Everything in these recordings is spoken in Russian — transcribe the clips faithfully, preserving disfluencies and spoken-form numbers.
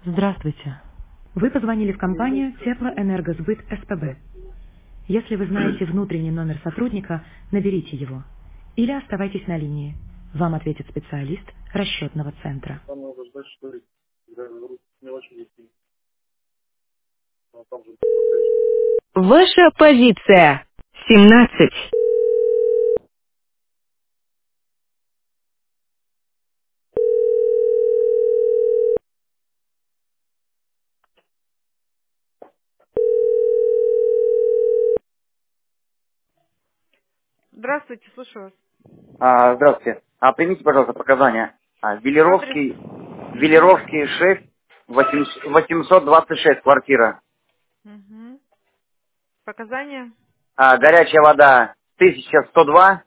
Здравствуйте. Вы позвонили в компанию Теплоэнергосбыт СПБ. Если вы знаете внутренний номер сотрудника, наберите его. Или оставайтесь на линии. Вам ответит специалист расчетного центра. Там надо ждать, что ли, когда не очень летит. А там же последующий. Ваша позиция. семнадцать. Здравствуйте, слушаю вас. А, здравствуйте. А, примите, пожалуйста, показания. А, Адрес? Велеровский, Угу. Велеровский шесть, восемьсот двадцать шесть, квартира. Угу. Показания? А, горячая вода тысяча сто два,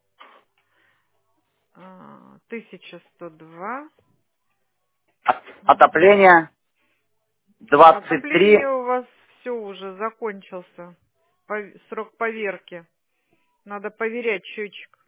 А, тысяча сто два. от- Угу. отопление двадцать три. Отопление у вас все уже закончился. Пов- Срок поверки. Надо поверять счетчик.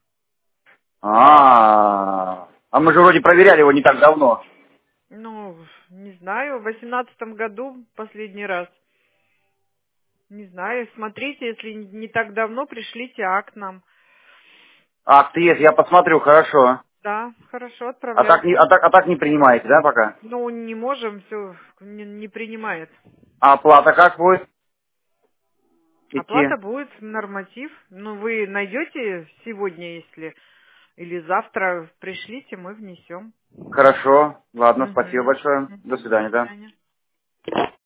А, а мы же вроде проверяли его не так давно. Ну, не знаю, в восемнадцатом году последний раз. Не знаю, смотрите, если не так давно, пришлите акт нам. Акт есть, я посмотрю, хорошо. Да, хорошо, А так не, а отправляйте. так, а так не принимаете, да, пока? Ну, не можем, все не, не принимает. А оплата как будет идти? Оплата будет норматив. Ну, вы найдете сегодня, если, или завтра пришлите, мы внесем. Хорошо. Ладно, спасибо Угу. большое. До Угу. До свидания, да. свидания.